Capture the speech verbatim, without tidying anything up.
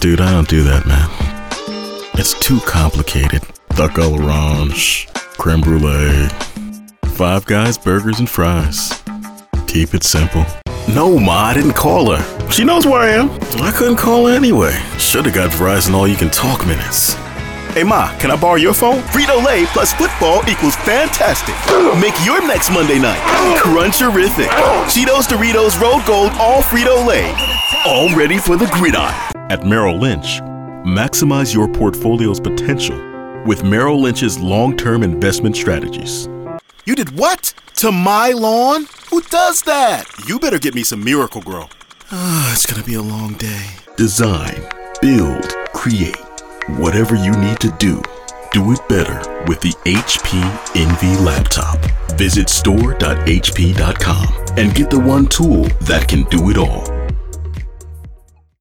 Dude, I don't do that, man. It's too complicated. Duck à l'orange, creme brulee, Five Guys burgers and fries. Keep it simple. No, Ma, I didn't call her. She knows where I am. I couldn't call her anyway. Should've got Verizon all-you-can-talk minutes. Hey, Ma, can I borrow your phone? Frito-Lay plus football equals fantastic. Make your next Monday night cruncherific. Cheetos, Doritos, Road Gold, all Frito-Lay. All ready for the gridiron. At Merrill Lynch, maximize your portfolio's potential with Merrill Lynch's long-term investment strategies. You did what? To my lawn? Who does that? You better get me some Miracle-Gro. Ah, it's gonna be a long day. Design, build, create. Whatever you need to do, do it better with the H P Envy laptop. Visit store dot h p dot com and get the one tool that can do it all.